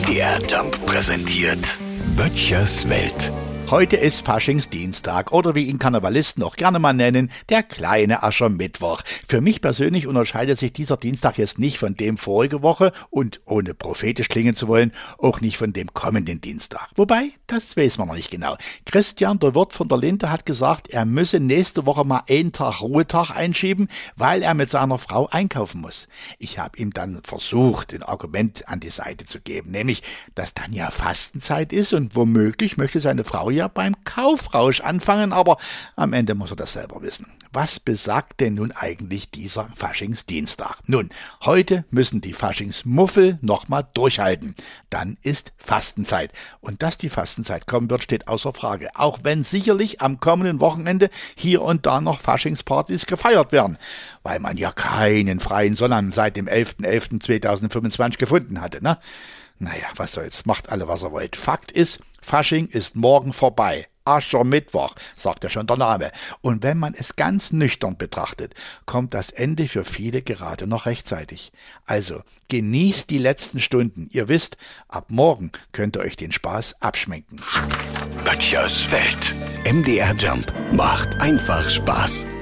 MDR Jump präsentiert Böttchers Welt. Heute ist Faschingsdienstag oder wie ihn Karnevalisten auch gerne mal nennen, der kleine Aschermittwoch. Für mich persönlich unterscheidet sich dieser Dienstag jetzt nicht von dem vorige Woche und ohne prophetisch klingen zu wollen, auch nicht von dem kommenden Dienstag. Wobei, das weiß man noch nicht genau. Christian, der Wirt von der Linde, hat gesagt, er müsse nächste Woche mal einen Tag Ruhetag einschieben, weil er mit seiner Frau einkaufen muss. Ich habe ihm dann versucht, ein Argument an die Seite zu geben, nämlich, dass dann ja Fastenzeit ist und womöglich möchte seine Frau ja beim Kaufrausch anfangen, aber am Ende muss er das selber wissen. Was besagt denn nun eigentlich dieser Faschingsdienstag? Nun, heute müssen die Faschingsmuffel nochmal durchhalten. Dann ist Fastenzeit. Und dass die Fastenzeit kommen wird, steht außer Frage. Auch wenn sicherlich am kommenden Wochenende hier und da noch Faschingspartys gefeiert werden, weil man ja keinen freien Sonnabend seit dem 11.11.2025 gefunden hatte, ne? Naja, was soll's, macht alle, was er wollt. Fakt ist, Fasching ist morgen vorbei. Aschermittwoch, sagt ja schon der Name. Und wenn man es ganz nüchtern betrachtet, kommt das Ende für viele gerade noch rechtzeitig. Also, genießt die letzten Stunden. Ihr wisst, ab morgen könnt ihr euch den Spaß abschminken. Böttchers Welt. MDR Jump macht einfach Spaß.